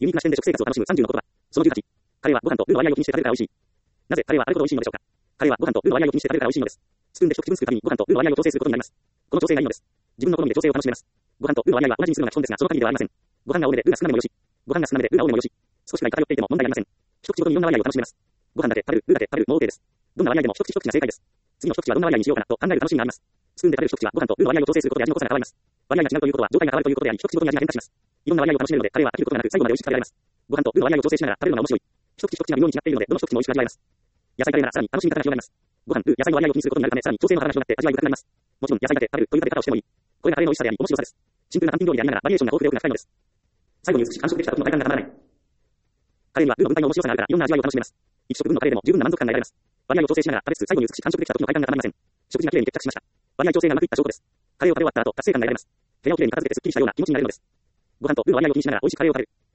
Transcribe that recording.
ユニークな視点で食生活を楽しむ30の言葉。その18。カレーはご飯とルーの割合を気にして食べるから美味しい。なぜカレーはあること美味しいのでしょうか。カレーはご飯とルーの割合を気にして食べるから美味しいのです。スプーンで一口分すくうたびにご飯とルーの割合を調整することになります。この調整がいいのです。自分の好みで調整を楽しめます。ご飯とルーの割合は同じにするのが基本ですが、その限りではありません。ご飯が多めでルーが少なめもよし。ご飯が少なめでルーが多めもよし。少しが偏っていても問題ありません。一口ごとにいろんな割合を楽しめます。ご飯だけ食べる、ルーだけ食べるも OK です。どんな割合でも一口一口が正解です。次の一口はどんな割合にしようかなと考える楽しみがあります。スプーンで食べる一口はご飯とルーの割合を調整することで味の濃さが変わります。割合が違うということは状態が変わるということであり、一口ごとに味が変化します。いろんな割合を楽しめるので、カレーは飽きることがなく最後まで美味しく食べられます。ご飯とルーの割合を調整しながら食べるのが面白い。一口一口が妙に違っているので、どの一口も美味しく味わえます。野菜カレーならさらに楽しみ方が広がります。ご飯、ルー、野菜の割合を気にすることになるため、さらに調整の幅が広がって味わい深くなります。もちろん野菜だけ食べるという食べ方をしてもいい。これがカレーの美味しさであり、面白さです。シンプルな単品料理でありながらバリエーションが豊富で奥が深いのです。最後に美しく完食できた時の快感がたまらない。カレーにはルーの分解の面白さがあるから、いろんな味わいを楽しめます。一食分のカレーでも十分な満足感が得られます。割合を調整しながら食べつつ、最後に美しく完食できた時の快感がたまりません。食事がきれいに決着しました。割合調整がうまくいった証拠です。カレーを食べ終わった後、達成感が得られます。部屋をきれいに片付けてスッキリしたような気持ちになれるのです。ご飯とルーの割合を気にしながら美味しくカレーを食べる。